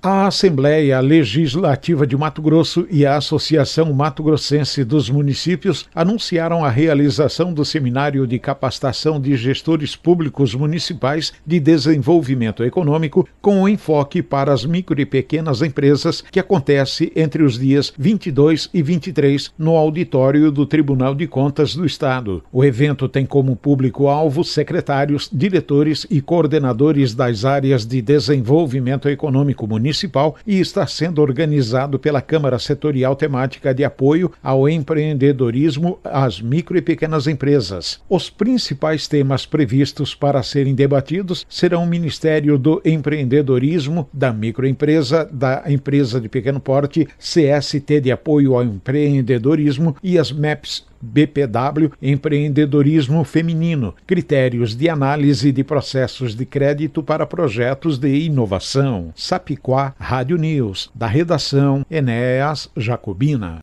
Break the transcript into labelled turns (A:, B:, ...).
A: A Assembleia Legislativa de Mato Grosso e a Associação Mato Grossense dos Municípios anunciaram a realização do Seminário de Capacitação de Gestores Públicos Municipais de Desenvolvimento Econômico com enfoque para as micro e pequenas empresas, que acontece entre os dias 22 e 23 no auditório do Tribunal de Contas do Estado. O evento tem como público-alvo secretários, diretores e coordenadores das áreas de desenvolvimento econômico municipal e está sendo organizado pela Câmara Setorial Temática de Apoio ao Empreendedorismo às Micro e Pequenas Empresas. Os principais temas previstos para serem debatidos serão o Ministério do Empreendedorismo, da Microempresa, da Empresa de Pequeno Porte, CST de Apoio ao Empreendedorismo e as MEPs BPW, Empreendedorismo Feminino, critérios de análise de processos de crédito para projetos de inovação. Sapiquá, Rádio News, da redação Enéas Jacobina.